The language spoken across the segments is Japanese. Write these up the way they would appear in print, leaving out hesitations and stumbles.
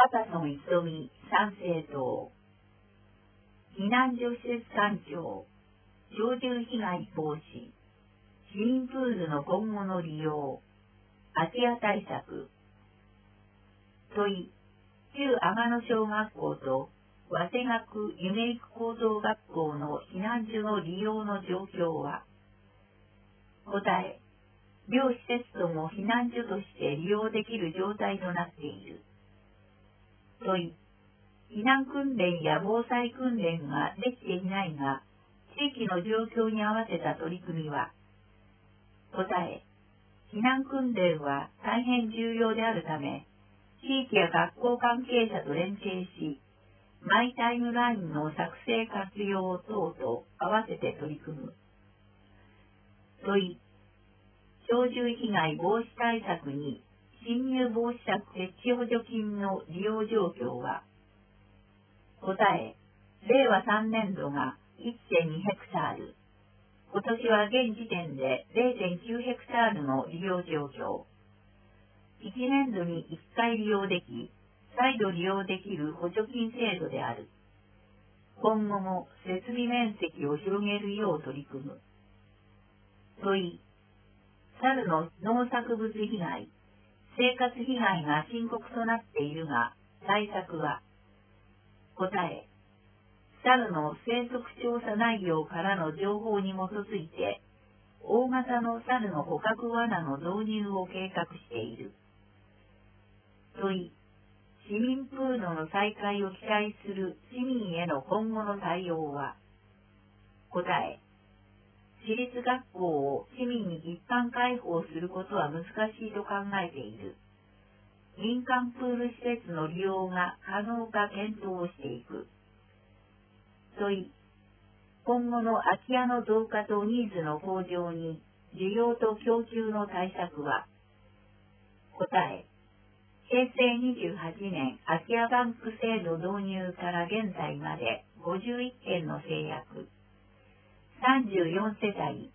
パタソンいとみ参政党。避難所施設環境、鳥獣被害防止、市民プールの今後の利用、空き家対策。問い、旧天野小学校と早稲学夢育高等学校の避難所の利用の状況は。答え、両施設とも避難所として利用できる状態となっている。問い、避難訓練や防災訓練ができていないが、地域の状況に合わせた取り組みは。答え、避難訓練は大変重要であるため、地域や学校関係者と連携し、マイタイムラインの作成活用等と合わせて取り組む。問い、鳥獣被害防止対策に侵入防止策設置補助金の利用状況は。答え、令和3年度が 1.2 ヘクタール、今年は現時点で 0.9 ヘクタールの利用状況。1年度に1回利用でき、再度利用できる補助金制度である。今後も設備面積を広げるよう取り組む。問い、猿の農作物被害、生活被害が深刻となっているが、対策は。答え、猿の生息調査内容からの情報に基づいて、大型の猿の捕獲罠の導入を計画している。問い、市民プールの再開を期待する市民への今後の対応は。答え、私立学校を市民に一般開放することは難しいと考えている。民間プール施設の利用が可能か検討をしていく。問い、今後の空き家の増加とニーズの向上に需要と供給の対策は。答え、平成28年空き家バンク制度導入から現在まで51件の制約、34世帯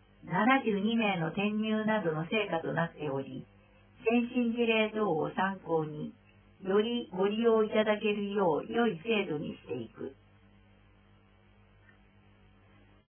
72名の転入などの成果となっており、先進事例等を参考に、よりご利用いただけるよう良い制度にしていく。